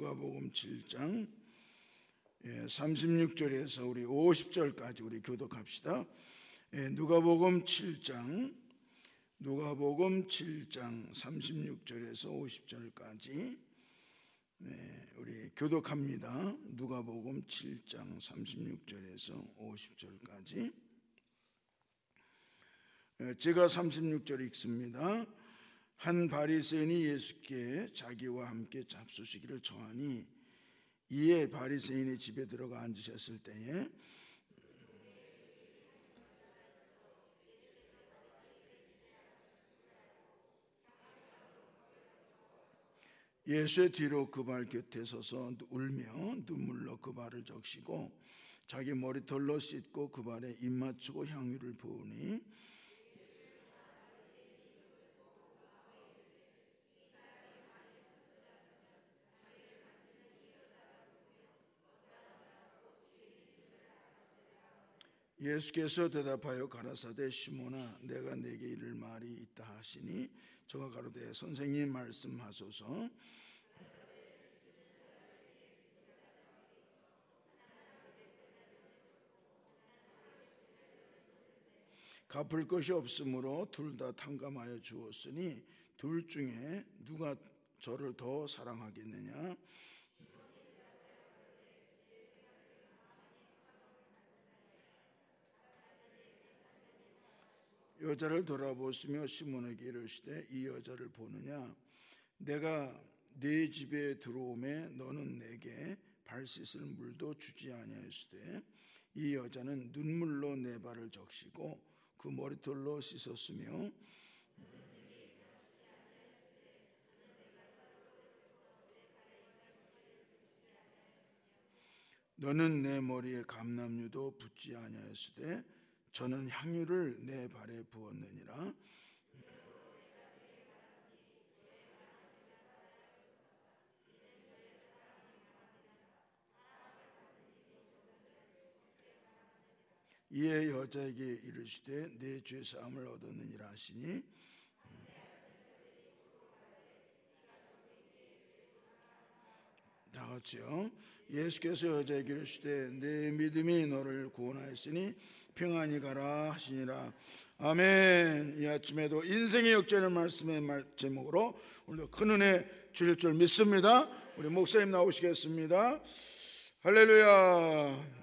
누가복음 7장 36절에서 우리 50절까지 우리 교독합시다. 누가복음 7장 36절에서 50절까지 우리 교독합니다. 누가복음 7장 36절에서 50절까지. 제가 36절 읽습니다. 한 바리새인이 예수께 자기와 함께 잡수시기를 청하니 이에 바리새인의 집에 들어가 앉으셨을 때에 예수의 뒤로 그 발 곁에 서서 울며 눈물로 그 발을 적시고 자기 머리털로 씻고 그 발에 입 맞추고 향유를 부으니 예수께서 대답하여 가라사대 시몬아 내가 네게 이를 말이 있다 하시니 저가 가로되 선생님 말씀하소서. 갚을 것이 없으므로 둘 다 탕감하여 주었으니 둘 중에 누가 저를 더 사랑하겠느냐. 여자를 돌아보시며 시몬에게 이르시되 이 여자를 보느냐. 내가 네 집에 들어오매 너는 내게 발 씻을 물도 주지 아니하였으되 이 여자는 눈물로 내 발을 적시고 그 머리털로 씻었으며 너는 내 머리에 감람유도 붓지 아니하였으되 저는 향유를 내 발에 부었느니라. 이에 여자에게 이르시되 내 죄 사함을 얻었느니라 하시니 다 같이요. 예수께서 여자에게 이르시되 내 믿음이 너를 구원하였으니 평안히 가라 하시니라. 아멘. 이 아침에도 인생의 역전의 말씀의 제목으로 오늘도 큰 은혜 주실 줄 믿습니다. 우리 목사님 나오시겠습니다. 할렐루야.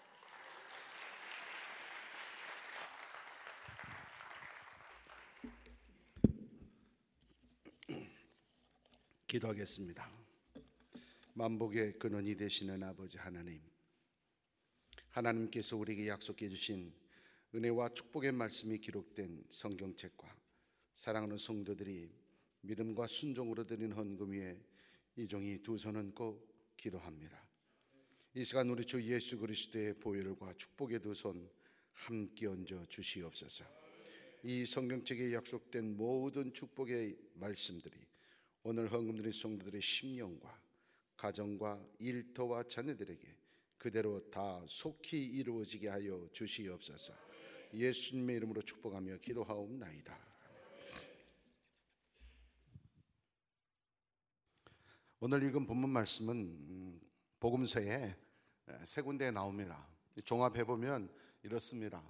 기도하겠습니다. 만복의 근원이 되시는 아버지 하나님께서 우리에게 약속해 주신 은혜와 축복의 말씀이 기록된 성경책과 사랑하는 성도들이 믿음과 순종으로 드린 헌금 위에 이 종이 두 손 얹고 기도합니다. 이 시간 우리 주 예수 그리스도의 보혈과 축복의 두 손 함께 얹어 주시옵소서. 이 성경책에 약속된 모든 축복의 말씀들이 오늘 헌금 드린 성도들의 심령과 가정과 일터와 자녀들에게 그대로 다 속히 이루어지게 하여 주시옵소서. 예수님의 이름으로 축복하며 기도하옵나이다. 오늘 읽은 본문 말씀은 복음서에 세 군데에 나옵니다. 종합해 보면 이렇습니다.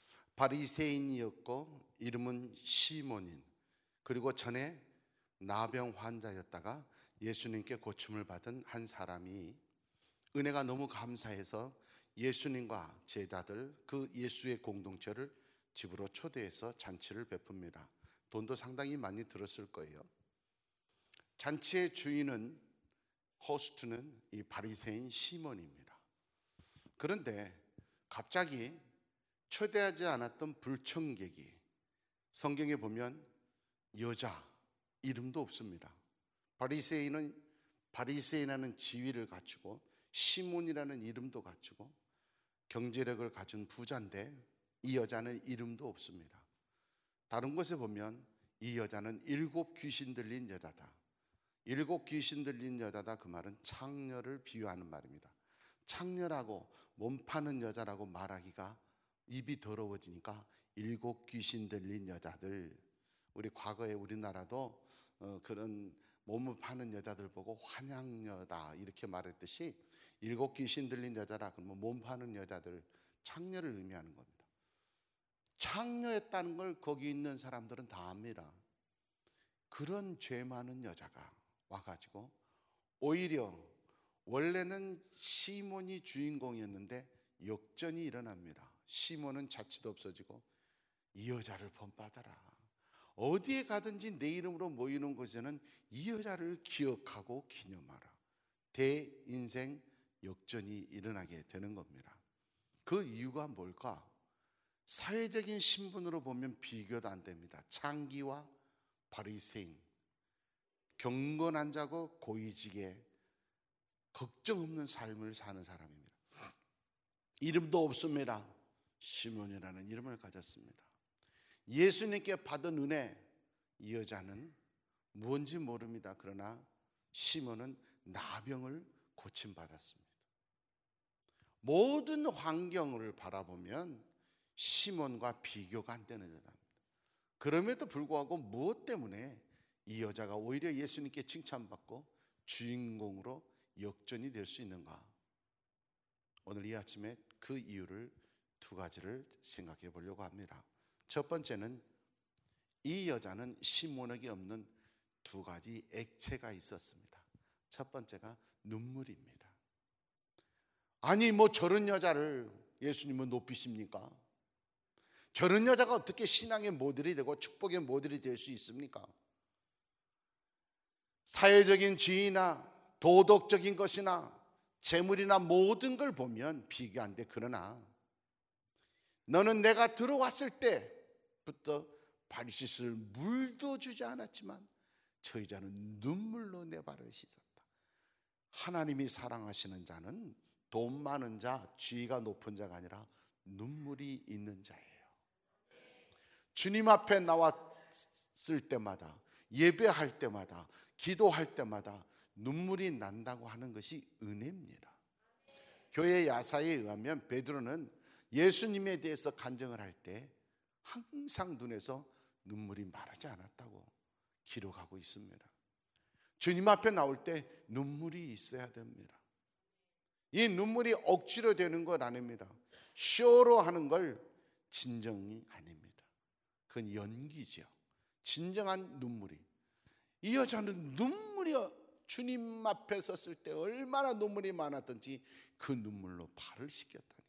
바리새인이었고 이름은 시몬인, 그리고 전에 나병 환자였다가 예수님께 고침을 받은 한 사람이 은혜가 너무 감사해서 예수님과 제자들 그 예수의 공동체를 집으로 초대해서 잔치를 베풉니다. 돈도 상당히 많이 들었을 거예요. 잔치의 주인은, 호스트는 이 바리새인 시몬입니다. 그런데 갑자기 초대하지 않았던 불청객이, 성경에 보면 여자 이름도 없습니다. 바리새인이라는 지위를 갖추고 시몬이라는 이름도 갖추고 경제력을 가진 부자인데 이 여자는 이름도 없습니다. 다른 곳에 보면 이 여자는 7 귀신 들린 여자다. 7 귀신 들린 여자다, 그 말은 창녀를 비유하는 말입니다. 창녀라고 몸 파는 여자라고 말하기가 입이 더러워지니까 7 귀신 들린 여자들. 우리 과거에 우리나라도 그런 몸을 파는 여자들 보고 환양녀다 이렇게 말했듯이 7 귀신 들린 여자라 그러면 몸 파는 여자들, 창녀를 의미하는 겁니다. 창녀였다는 걸 거기 있는 사람들은 다 압니다. 그런 죄 많은 여자가 와가지고 오히려 원래는 시몬이 주인공이었는데 역전이 일어납니다. 시몬은 자취도 없어지고 이 여자를 본받아라. 어디에 가든지 내 이름으로 모이는 곳에는 이 여자를 기억하고 기념하라. 대인생 역전이 일어나게 되는 겁니다. 그 이유가 뭘까? 사회적인 신분으로 보면 비교도 안 됩니다. 창기와 바리새인, 경건한 자고 고위직에 걱정 없는 삶을 사는 사람입니다. 이름도 없습니다. 시몬이라는 이름을 가졌습니다. 예수님께 받은 은혜, 이 여자는 뭔지 모릅니다. 그러나 시몬은 나병을 고침받았습니다. 모든 환경을 바라보면 시몬과 비교가 안 되는 여자입니다. 그럼에도 불구하고 무엇 때문에 이 여자가 오히려 예수님께 칭찬받고 주인공으로 역전이 될 수 있는가? 오늘 이 아침에 그 이유를 2가지를 생각해 보려고 합니다. 첫 번째는 이 여자는 시몬에게 없는 2가지 액체가 있었습니다. 첫 번째가 눈물입니다. 아니 뭐 저런 여자를 예수님은 높이십니까? 저런 여자가 어떻게 신앙의 모델이 되고 축복의 모델이 될 수 있습니까? 사회적인 지위나 도덕적인 것이나 재물이나 모든 걸 보면 비교 안 돼. 그러나 너는 내가 들어왔을 때부터 발 씻을 물도 주지 않았지만 저 여자는 눈물로 내 발을 씻었다. 하나님이 사랑하시는 자는 돈 많은 자, 지위가 높은 자가 아니라 눈물이 있는 자예요. 주님 앞에 나왔을 때마다, 예배할 때마다, 기도할 때마다 눈물이 난다고 하는 것이 은혜입니다. 교회 야사에 의하면 베드로는 예수님에 대해서 간증을 할 때 항상 눈에서 눈물이 마르지 않았다고 기록하고 있습니다. 주님 앞에 나올 때 눈물이 있어야 됩니다. 이 눈물이 억지로 되는 것 아닙니다. 쇼로 하는 걸 진정이 아닙니다. 그건 연기죠. 진정한 눈물이. 이 여자는 눈물이 주님 앞에 섰을 때 얼마나 눈물이 많았던지 그 눈물로 발을 씻겼다니까.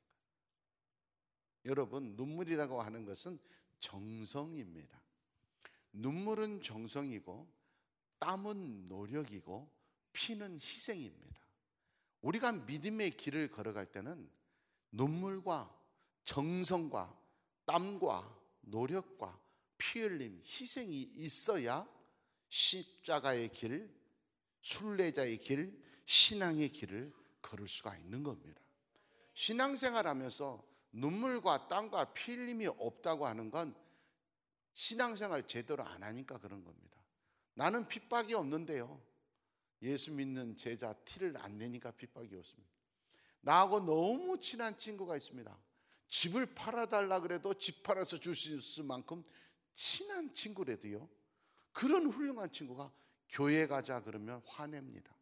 여러분, 눈물이라고 하는 것은 정성입니다. 눈물은 정성이고 땀은 노력이고 피는 희생입니다. 우리가 믿음의 길을 걸어갈 때는 눈물과 정성과 땀과 노력과 피 흘림, 희생이 있어야 십자가의 길, 순례자의 길, 신앙의 길을 걸을 수가 있는 겁니다. 신앙생활하면서 눈물과 땀과 피 흘림이 없다고 하는 건 신앙생활 제대로 안 하니까 그런 겁니다. 나는 핍박이 없는데요. 예수 믿는 제자 티를 안 내니까 핍박이 없습니다. 나하고 너무 친한 친구가 있습니다. 집을 팔아달라 그래도 집 팔아서 줄 수 있을 만큼 친한 친구라도요, 그런 훌륭한 친구가 교회 가자 그러면 화냅니다.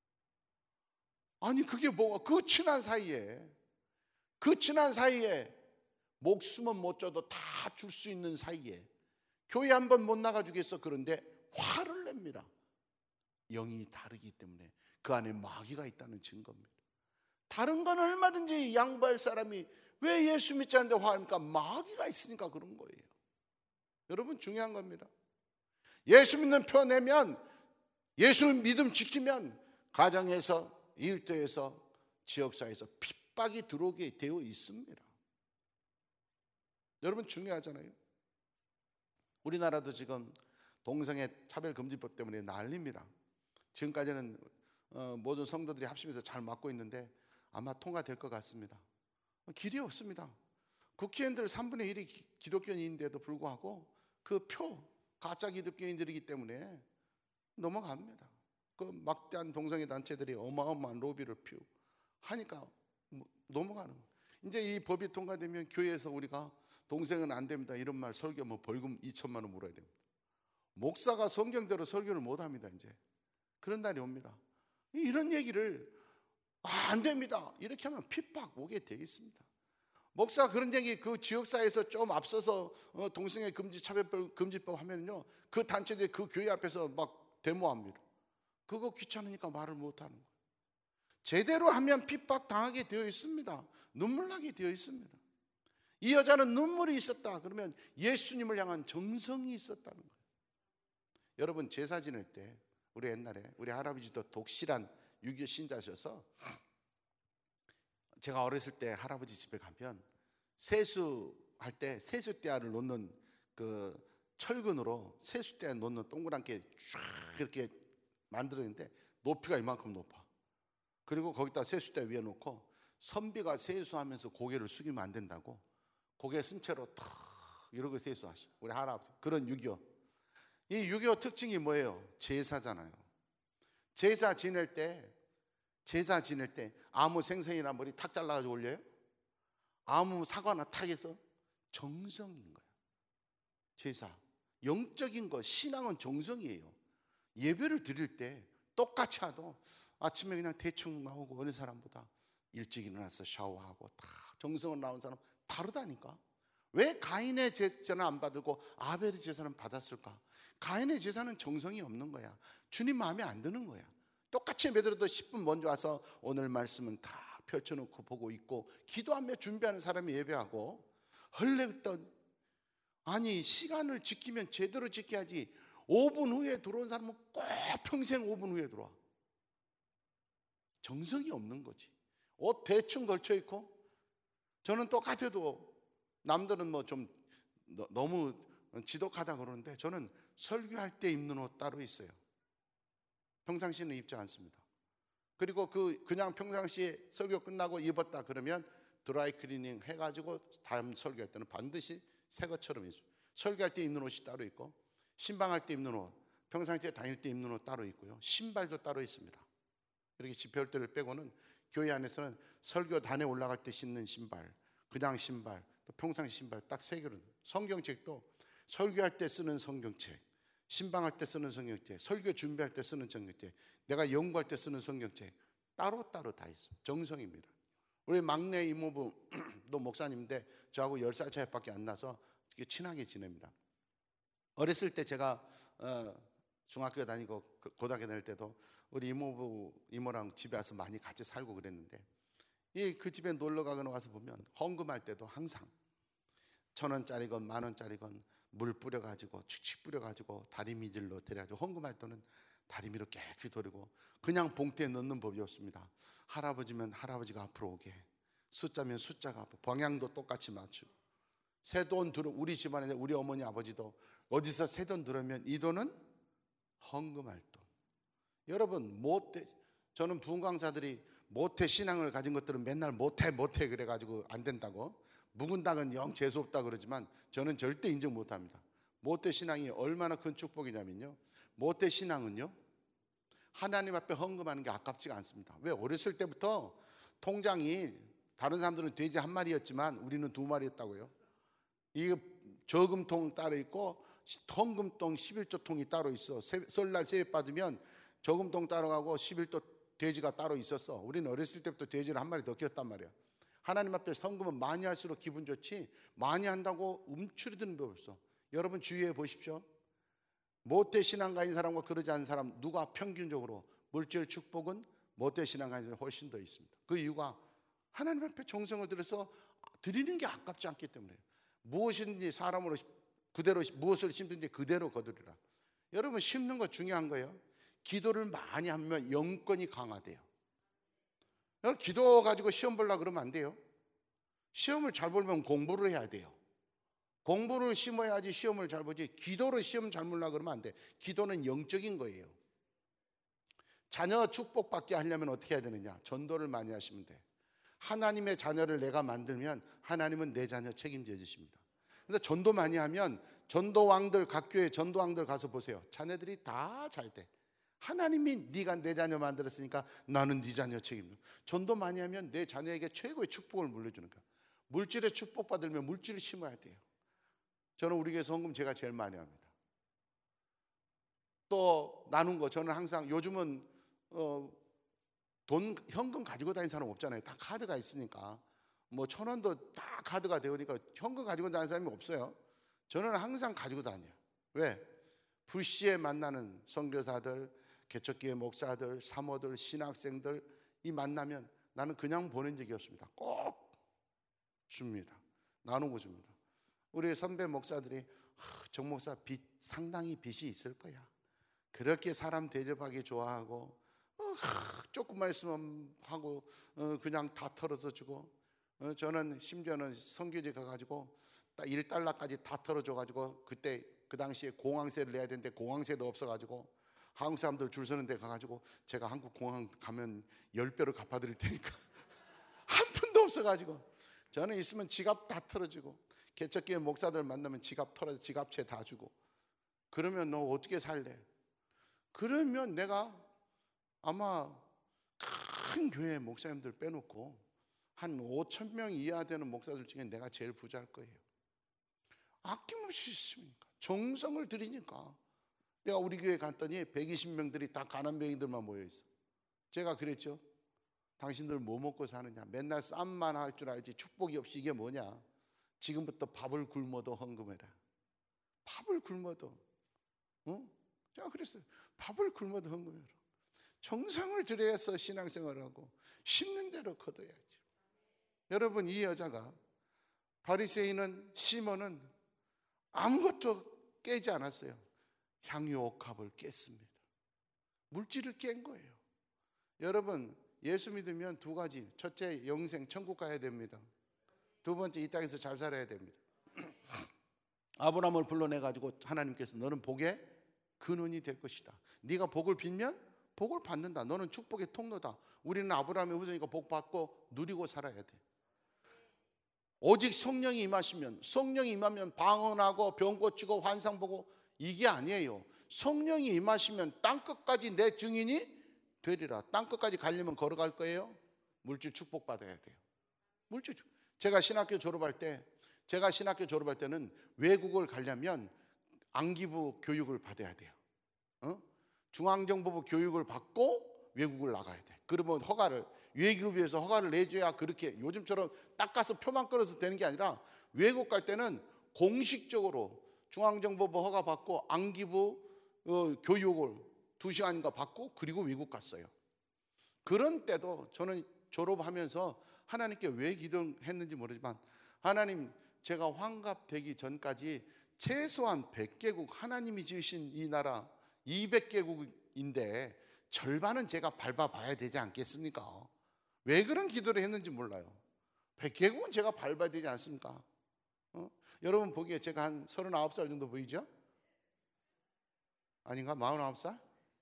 아니 그게 뭐가, 그 친한 사이에 목숨은 못 줘도 다 줄 수 있는 사이에 교회 한번 못 나가주겠어. 그런데 화를 냅니다. 영이 다르기 때문에 그 안에 마귀가 있다는 증거입니다. 다른 건 얼마든지 양보할 사람이 왜 예수 믿지 않는데 화합니까? 마귀가 있으니까 그런 거예요. 여러분, 중요한 겁니다. 예수 믿는 표 내면, 예수 믿음 지키면 가정에서, 일터에서, 지역사회에서 핍박이 들어오게 되어 있습니다. 여러분, 중요하잖아요. 우리나라도 지금 동성애 차별금지법 때문에 난립니다. 지금까지는 모든 성도들이 합심해서 잘 막고 있는데 아마 통과될 것 같습니다. 길이 없습니다. 국회의원들 3분의 1이 기독교인인데도 불구하고 그 표 가짜 기독교인들이기 때문에 넘어갑니다. 그 막대한 동성애 단체들이 어마어마한 로비를 피우고 하니까 넘어가는 거예요. 이제 이 법이 통과되면 교회에서 우리가 동성애는 안 됩니다 이런 말 설교하면 벌금 2천만 원 물어야 됩니다. 목사가 성경대로 설교를 못 합니다. 이제 그런 날이 옵니다. 이런 얘기를 안 됩니다, 이렇게 하면 핍박 오게 되어 있습니다. 목사 그런 얘기 그 지역사회에서 좀 앞서서 동성애 금지 차별법 금지법 하면요, 그 단체들 그 교회 앞에서 막 데모합니다. 그거 귀찮으니까 말을 못하는 거예요. 제대로 하면 핍박 당하게 되어 있습니다. 눈물 나게 되어 있습니다. 이 여자는 눈물이 있었다 그러면 예수님을 향한 정성이 있었다는 거예요. 여러분, 제사 지낼 때 우리 옛날에 우리 할아버지도 독실한 유교 신자셔서 제가 어렸을 때 할아버지 집에 가면 세수할 때 세수대야를 놓는 그 철근으로 세수대야 놓는 동그랗게 쫙 이렇게 만들었는데 높이가 이만큼 높아. 그리고 거기다 세수대 위에 놓고 선비가 세수하면서 고개를 숙이면 안 된다고 고개 쓴 채로 탁 이러고 세수하셔, 우리 할아버지. 그런 유교. 이 유교 특징이 뭐예요? 제사잖아요. 제사 지낼 때 아무 생선이나 머리 탁 잘라가지고 올려요? 아무 사과나 탁 해서? 정성인 거예요. 제사 영적인 거, 신앙은 정성이에요. 예배를 드릴 때 똑같이 하도 아침에 그냥 대충 나오고 어느 사람보다 일찍 일어나서 샤워하고 다 정성으로 나온 사람 다르다니까. 왜 가인의 제사는 안 받고 아벨의 제사는 받았을까? 가인의 제사는 정성이 없는 거야. 주님 마음에 안 드는 거야. 똑같이 예배드려도 10분 먼저 와서 오늘 말씀은 다 펼쳐놓고 보고 있고 기도하며 준비하는 사람이 예배하고, 헐레던 아니 시간을 지키면 제대로 지켜야지. 5분 후에 들어온 사람은 꼭 평생 5분 후에 들어와. 정성이 없는 거지. 옷 대충 걸쳐 입고, 저는 똑같아도 남들은 뭐 좀 너무 지독하다 그러는데 저는 설교할 때 입는 옷 따로 있어요. 평상시에는 입지 않습니다. 그리고 그냥 평상시에 설교 끝나고 입었다 그러면 드라이 클리닝 해가지고 다음 설교할 때는 반드시 새 것처럼 입어요. 설교할 때 입는 옷이 따로 있고, 신방할 때 입는 옷, 평상시에 다닐 때 입는 옷 따로 있고요, 신발도 따로 있습니다. 이렇게 집회할 때를 빼고는 교회 안에서는 설교단에 올라갈 때 신는 신발, 그냥 신발, 또 평상시 신발 딱 세 개로. 성경책도 설교할 때 쓰는 성경책, 신방할 때 쓰는 성경책, 설교 준비할 때 쓰는 성경책, 내가 연구할 때 쓰는 성경책 따로따로 다 있습니다. 정성입니다. 우리 막내 이모부도 목사님인데 저하고 10살 차이밖에 안 나서 친하게 지냅니다. 어렸을 때 제가 중학교 다니고 고등학교 다닐 때도 우리 이모랑 집에 와서 많이 같이 살고 그랬는데, 그 집에 놀러 가거나 와서 보면 헌금할 때도 항상 1,000원짜리건 10,000원짜리건 물 뿌려가지고 축축 뿌려가지고 다리미질로 데려가지고 헌금할 때는 다리미로 깨끗이 돌리고, 그냥 봉투에 넣는 법이 없습니다. 할아버지면 할아버지가 앞으로 오게, 숫자면 숫자가 앞으로, 방향도 똑같이 맞추고, 새 돈 들어, 우리 집안에 우리 어머니 아버지도 어디서 새 돈 들으면 이 돈은 헌금할 돈. 여러분, 저는 부흥강사들이 모태 신앙을 가진 것들은 맨날 모태 그래가지고 안 된다고, 묵은 닭은 영 재수없다 그러지만 저는 절대 인정 못합니다. 모태 신앙이 얼마나 큰 축복이냐면요, 모태 신앙은요 하나님 앞에 헌금하는 게 아깝지가 않습니다. 왜? 어렸을 때부터 통장이, 다른 사람들은 돼지 한 마리였지만 우리는 2마리였다고요. 이 저금통 따로 있고 헌금통 11조 통이 따로 있어. 설날 세뱃 받으면 저금통 따로 가고 11조 돼지가 따로 있었어. 우리는 어렸을 때부터 돼지를 한 마리 더 키웠단 말이야. 하나님 앞에 헌금은 많이 할수록 기분 좋지, 많이 한다고 움츠리드는 법 없어. 여러분 주의해 보십시오. 모태 신앙 가진 사람과 그러지 않은 사람, 누가 평균적으로 물질 축복은 모태 신앙 가진 사람이 훨씬 더 있습니다. 그 이유가 하나님 앞에 정성을 들여서 드리는 게 아깝지 않기 때문에. 무엇이든지 사람으로 그대로, 무엇을 심든지 그대로 거두리라. 여러분, 심는 거 중요한 거예요. 기도를 많이 하면 영권이 강화돼요. 여러분, 기도 가지고 시험 보려고 그러면 안 돼요. 시험을 잘 보려면 공부를 해야 돼요. 공부를 심어야지 시험을 잘 보지, 기도로 시험 잘 보려고 그러면 안 돼. 기도는 영적인 거예요. 자녀 축복받게 하려면 어떻게 해야 되느냐? 전도를 많이 하시면 돼. 하나님의 자녀를 내가 만들면 하나님은 내 자녀 책임져 주십니다. 그래서 전도 많이 하면 전도왕들, 각 교회 전도왕들 가서 보세요. 자녀들이 다 잘 돼. 하나님이 네가 내 자녀 만들었으니까 나는 네 자녀 책임져. 전도 많이 하면 내 자녀에게 최고의 축복을 물려주는 거야. 물질의 축복 받으려면 물질을 심어야 돼요. 저는 우리 교회에서 헌금 제가 제일 많이 합니다. 또 나눈 거, 저는 항상 요즘은 돈 현금 가지고 다니는 사람 없잖아요. 다 카드가 있으니까. 뭐 1,000원도 다 카드가 되니까 현금 가지고 다니는 사람이 없어요. 저는 항상 가지고 다녀요. 왜? 불시에 만나는 선교사들, 개척교회 목사들, 사모들, 신학생들 이 만나면 나는 그냥 보낸 적이 없습니다. 꼭 줍니다. 나누고 줍니다. 우리 선배 목사들이 정 목사 상당히 빚이 있을 거야. 그렇게 사람 대접하기 좋아하고 조금만 있으면 하고 그냥 다 털어서 주고, 저는 심지어는 선교지 가가지고 딱 $1까지 다 털어줘가지고, 그때 그 당시에 공항세를 내야 되는데 공항세도 없어가지고 한국 사람들 줄 서는 데 가가지고 제가 한국 공항 가면 10배로 갚아드릴 테니까 한 푼도 없어가지고 저는 있으면 지갑 다 털어주고, 개척교회 목사들 만나면 지갑 털어 지갑채 다 주고. 그러면 너 어떻게 살래? 그러면 내가 아마 큰 교회 목사님들 빼놓고 한 5,000명 이하 되는 목사들 중에 내가 제일 부자일 거예요. 아낌없이 있습니까? 정성을 들이니까. 내가 우리 교회 갔더니 120명들이 다 가난뱅이들만 모여있어. 제가 그랬죠. 당신들 뭐 먹고 사느냐? 맨날 쌈만 할 줄 알지 축복이 없이 이게 뭐냐? 지금부터 밥을 굶어도 헌금해라. 밥을 굶어도. 제가 그랬어요. 밥을 굶어도 헌금해라. 정성을 들여서 신앙생활하고 심는 대로 거둬야지. 여러분, 이 여자가, 바리새인은 시몬은 아무것도 깨지 않았어요. 향유 옥합을 깼습니다. 물질을 깬 거예요. 여러분, 예수 믿으면 두 가지. 첫째, 영생 천국 가야 됩니다. 두 번째, 이 땅에서 잘 살아야 됩니다. 아브라함을 불러내가지고 하나님께서 너는 복의 근원이 될 것이다. 네가 복을 빌면 복을 받는다. 너는 축복의 통로다. 우리는 아브라함의 후손이니까 복 받고 누리고 살아야 돼. 오직 성령이 임하면 방언하고 병 고치고 환상 보고 이게 아니에요. 성령이 임하시면 땅끝까지 내 증인이 되리라. 땅끝까지 가려면 걸어갈 거예요. 물질 축복 받아야 돼요. 물질. 제가 신학교 졸업할 때는 외국을 가려면 안기부 교육을 받아야 돼요. 중앙정보부 교육을 받고 외국을 나가야 돼. 그러면 외교부에서 허가를 내줘야, 그렇게 요즘처럼 딱 가서 표만 끌어서 되는 게 아니라 외국 갈 때는 공식적으로 중앙정보부 허가 받고 안기부 교육을 2시간인가 받고 그리고 외국 갔어요. 그런 때도 저는 졸업하면서 하나님께 왜 기도했는지 모르지만, 하나님, 제가 환갑되기 전까지 최소한 100개국, 하나님이 지으신 이 나라 200개국인데 절반은 제가 밟아봐야 되지 않겠습니까? 왜 그런 기도를 했는지 몰라요. 100개국은 제가 밟아야 되지 않습니까? 여러분 보기에 제가 한 39살 정도 보이죠? 아닌가? 49살?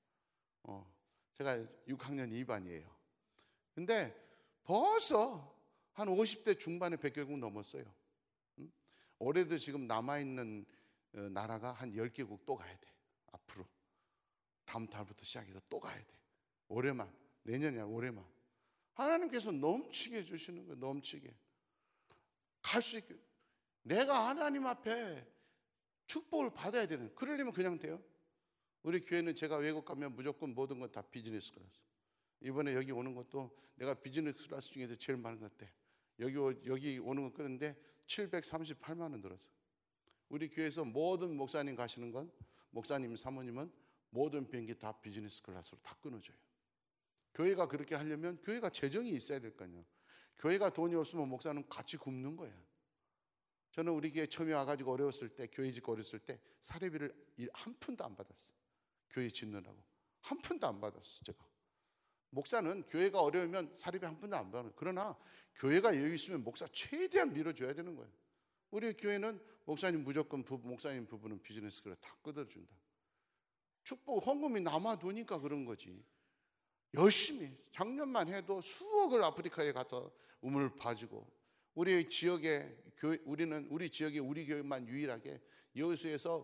제가 6학년 2반이에요. 근데 벌써 한 50대 중반에 100개국 넘었어요. 올해도 지금 남아있는 나라가 한 10개국 또 가야 돼. 앞으로 다음 달부터 시작해서 또 가야 돼. 올해만, 내년이야. 올해만. 하나님께서 넘치게 해주시는 거예요. 넘치게 갈 수 있게. 내가 하나님 앞에 축복을 받아야 되는. 그러려면 그냥 돼요. 우리 교회는 제가 외국 가면 무조건 모든 건 다 비즈니스 클래스. 이번에 여기 오는 것도 내가 비즈니스 클래스 중에서 제일 많은 것 같아. 여기 오는 거 끄는데 738만 원 들었어. 우리 교회에서 모든 목사님 가시는 건, 목사님, 사모님은 모든 비행기 다 비즈니스 클래스로 다 끊어줘요. 교회가 그렇게 하려면 교회가 재정이 있어야 될 거 아니에요. 교회가 돈이 없으면 목사는 같이 굶는 거야. 저는 우리 교회 처음에 와가지고 어려웠을 때, 교회 짓고 어렸을 때 사례비를 한 푼도 안 받았어. 교회 짓느라고 한 푼도 안 받았어. 제가 목사는 교회가 어려우면 사례비 한 푼도 안 받아요. 그러나 교회가 여유 있으면 목사 최대한 밀어줘야 되는 거예요. 우리 교회는 목사님 무조건 목사님 부부는 비즈니스 그래 다 끊어준다. 축복 헌금이 남아도니까 그런 거지. 열심히 작년만 해도 수억을 아프리카에 가서 우물 봐주고, 우리 지역에 우리 지역에 우리 교회만 유일하게 여수도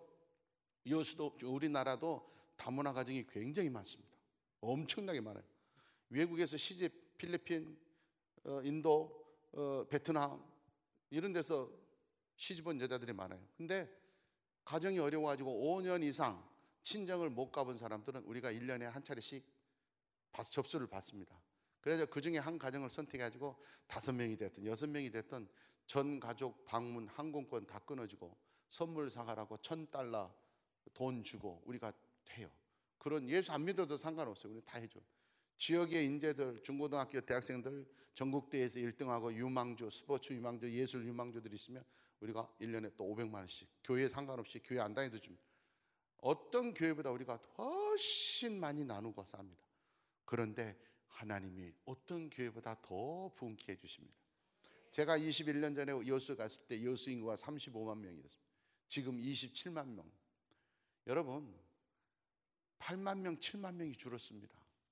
우리나라도 다문화 가정이 굉장히 많습니다. 엄청나게 많아요. 외국에서 시집, 필리핀, 인도, 베트남 이런 데서 시집 온 여자들이 많아요. 근데 가정이 어려워가지고 5년 이상 친정을 못 가본 사람들은 우리가 1년에 한 차례씩 접수를 받습니다. 그래서 그 중에 한 가정을 선택해가지고 5명이 됐든 6명이 됐든 전 가족 방문 항공권 다 끊어주고 선물 사가라고 $1,000 돈 주고 우리가 해요. 그런 예수 안 믿어도 상관없어요. 우리 다 해줘. 지역의 인재들, 중고등학교 대학생들 전국대회에서 1등하고 유망주, 스포츠 유망주, 예술 유망주들이 있으면 우리가 1년에 또 500만 원씩 교회 상관없이 교회 안 다녀도 줍니다. 어떤 교회보다 우리가 훨씬 많이 나누고 쌉니다. 그런데 하나님이 어떤 교회보다 더 부흥케 해주십니다. 제가 21년 전에 여수 갔을 때 여수 인구가 35만 명이었습니다. 지금 27만 명. 여러분 8만 명, 7만 명이 줄었습니다.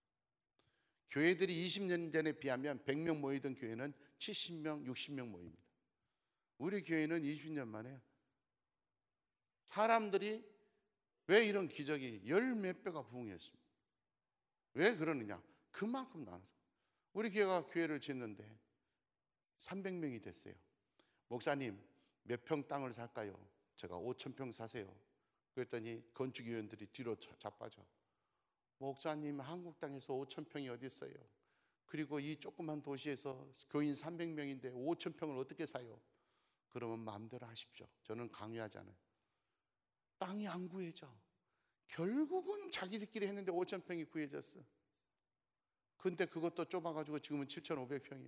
교회들이 20년 전에 비하면 100명 모이던 교회는 70명, 60명 모입니다. 우리 교회는 20년 만에 사람들이 왜 이런 기적이 열 몇 배가 부흥했습니다. 왜 그러느냐? 그만큼 나눠서 우리 교회가 교회를 짓는데 300명이 됐어요. 목사님 몇 평 땅을 살까요? 제가 5,000평 사세요. 그랬더니 건축위원들이 뒤로 자빠져. 목사님 한국 땅에서 5,000평이 어디 있어요? 그리고 이 조그만 도시에서 교인 300명인데 5,000평을 어떻게 사요? 그러면 마음대로 하십시오. 저는 강요하지 않아요. 땅이 안 구해져. 결국은 자기들끼리 했는데 5,000평이 구해졌어. 근데 그것도 좁아가지고 지금은 7,500평이야.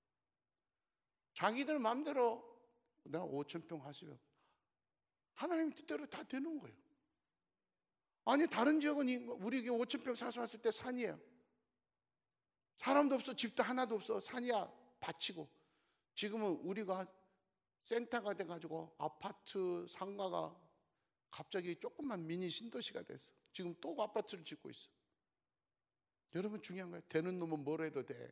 자기들 마음대로 내가 5,000평 하시면 하나님 뜻대로 다 되는 거예요. 아니 다른 지역은 우리 5,000평 사서 왔을 때 산이에요. 사람도 없어. 집도 하나도 없어. 산이야. 밭이고. 지금은 우리가 센터가 돼가지고 아파트 상가가 갑자기 조금만 미니 신도시가 됐어. 지금 또 아파트를 짓고 있어. 여러분 중요한 거예요. 되는 놈은 뭘 해도 돼.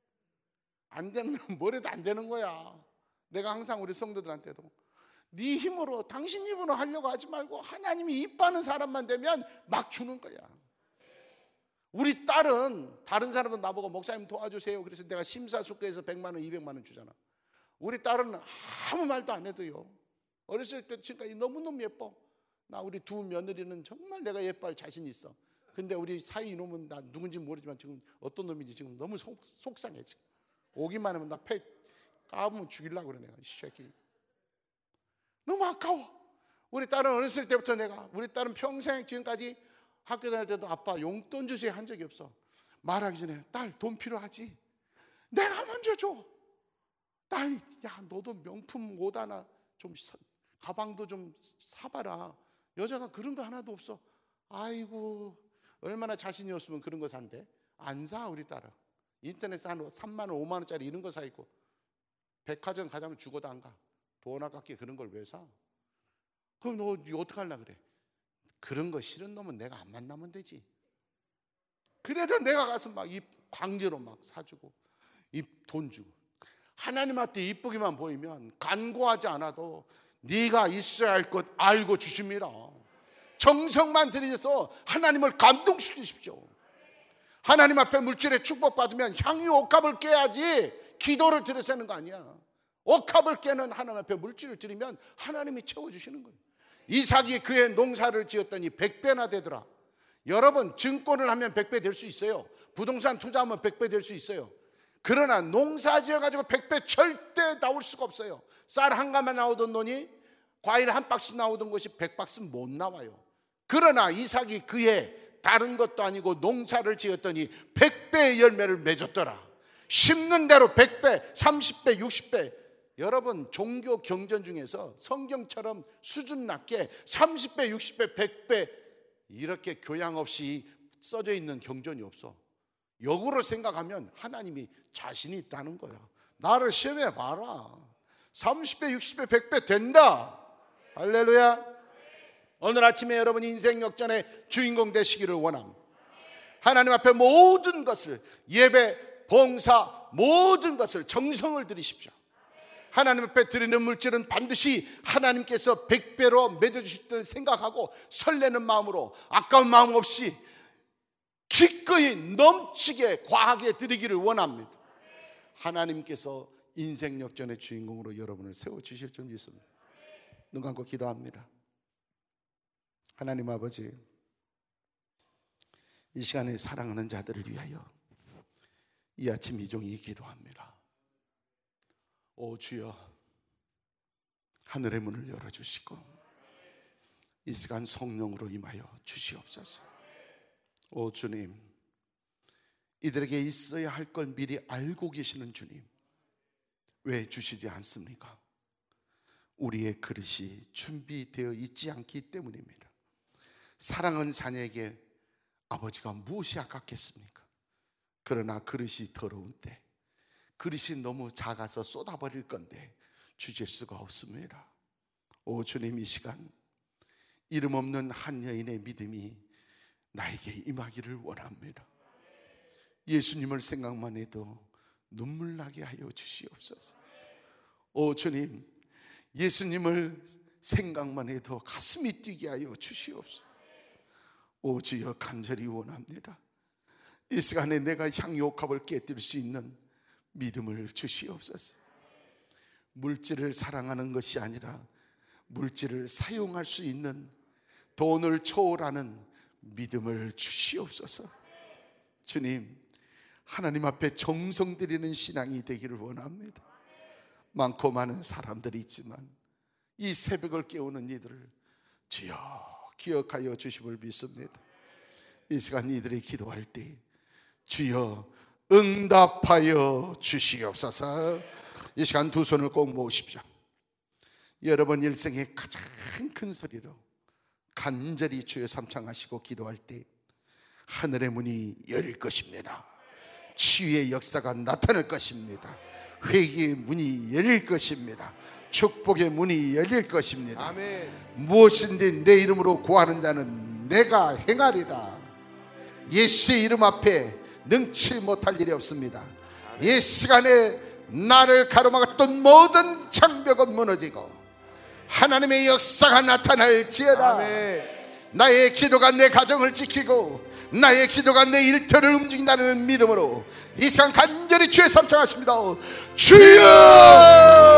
안 되는 놈은 뭘 해도 안 되는 거야. 내가 항상 우리 성도들한테도 네 힘으로 당신 힘으로 하려고 하지 말고 하나님이 이뻐하는 사람만 되면 막 주는 거야. 우리 딸은 다른 사람은 나보고 목사님 도와주세요. 그래서 내가 심사숙고해서 100만 원 200만 원 주잖아. 우리 딸은 아무 말도 안 해도요. 어렸을 때 지금까지 너무너무 예뻐. 나 우리 두 며느리는 정말 내가 예뻐할 자신 있어. 근데 우리 사이 이놈은 나 누군지 모르지만 지금 어떤 놈인지 지금 너무 속상해. 지금 오기만 하면 나 패 까부면 죽이려고 그래. 내가 이 새끼 너무 아까워. 우리 딸은 어렸을 때부터 우리 딸은 평생 지금까지 학교 다닐 때도 아빠 용돈 주세요 한 적이 없어. 말하기 전에 딸 돈 필요하지? 내가 먼저 줘. 딸, 야 너도 명품 옷 하나 좀 가방도 좀 사봐라. 여자가 그런 거 하나도 없어. 아이고 얼마나 자신이 없으면 그런 거 산대. 안 사. 우리 딸은 인터넷에 한 3만 원 5만 원짜리 이런 거 사 입고 백화점 가자면 죽어도 안 가. 돈 아깝게 그런 걸 왜 사? 그럼 너 어떻게 하려고 그래? 그런 거 싫은 놈은 내가 안 만나면 되지. 그래도 내가 가서 막 이 광지로 막 사주고 이 돈 주고 하나님한테 이쁘기만 보이면 간구하지 않아도 네가 있어야 할 것 알고 주십니다. 정성만 들이셔서 하나님을 감동시키십시오. 하나님 앞에 물질의 축복받으면 향유 옥합을 깨야지 기도를 드려서는 거 아니야. 옥합을 깨는 하나님 앞에 물질을 드리면 하나님이 채워주시는 거예요. 이삭이 그의 농사를 지었더니 100배나 되더라. 여러분 증권을 하면 100배 될 수 있어요. 부동산 투자하면 100배 될 수 있어요. 그러나 농사 지어가지고 100배 절대 나올 수가 없어요. 쌀 한 가마 나오던 돈이 과일 한 박스 나오던 것이 100박스 못 나와요. 그러나 이삭이 그해 다른 것도 아니고 농사를 지었더니 100배의 열매를 맺었더라. 심는 대로 100배, 30배, 60배. 여러분 종교 경전 중에서 성경처럼 수준 낮게 30배, 60배, 100배 이렇게 교양 없이 써져 있는 경전이 없어. 역으로 생각하면 하나님이 자신이 있다는 거야. 나를 시험해 봐라. 30배, 60배, 100배 된다. 할렐루야. 오늘 아침에 여러분 인생 역전의 주인공 되시기를 원합니다. 하나님 앞에 모든 것을 예배, 봉사 모든 것을 정성을 들이십시오. 하나님 앞에 드리는 물질은 반드시 하나님께서 100배로 맺어주실 때 생각하고 설레는 마음으로 아까운 마음 없이 기꺼이 넘치게 과하게 드리기를 원합니다. 하나님께서 인생 역전의 주인공으로 여러분을 세워주실 줄 믿습니다. 눈 감고 기도합니다. 하나님 아버지, 이 시간에 사랑하는 자들을 위하여 이 아침 이종이 기도합니다. 오 주여, 하늘의 문을 열어주시고 이 시간 성령으로 임하여 주시옵소서. 오 주님, 이들에게 있어야 할 걸 미리 알고 계시는 주님, 왜 주시지 않습니까? 우리의 그릇이 준비되어 있지 않기 때문입니다. 사랑하는 자녀에게 아버지가 무엇이 아깝겠습니까? 그러나 그릇이 더러운데, 그릇이 너무 작아서 쏟아버릴 건데 주실 수가 없습니다. 오 주님, 이 시간 이름 없는 한 여인의 믿음이 나에게 임하기를 원합니다. 예수님을 생각만 해도 눈물 나게 하여 주시옵소서. 오 주님, 예수님을 생각만 해도 가슴이 뛰게 하여 주시옵소서. 오 주여, 간절히 원합니다. 이 시간에 내가 향유옥합을 깨뜨릴 수 있는 믿음을 주시옵소서. 물질을 사랑하는 것이 아니라 물질을 사용할 수 있는, 돈을 초월하는 믿음을 주시옵소서. 주님, 하나님 앞에 정성 들이는 신앙이 되기를 원합니다. 많고 많은 사람들이 있지만 이 새벽을 깨우는 이들을 주여 기억하여 주심을 믿습니다. 이 시간 이들이 기도할 때 주여 응답하여 주시옵소서. 이 시간 두 손을 꼭 모으십시오. 여러분 일생의 가장 큰 소리로 간절히 주여 삼창하시고 기도할 때 하늘의 문이 열릴 것입니다. 치유의 역사가 나타날 것입니다. 회개의 문이 열릴 것입니다. 축복의 문이 열릴 것입니다. 아멘. 무엇인지 내 이름으로 구하는 자는 내가 행하리라. 예수의 이름 앞에 능치 못할 일이 없습니다. 이 시간에 나를 가로막았던 모든 장벽은 무너지고 하나님의 역사가 나타날지어다. 아멘. 나의 기도가 내 가정을 지키고 나의 기도가 내 일터를 움직인다는 믿음으로 이 시간 간절히 주의 삼창하십니다. 주여!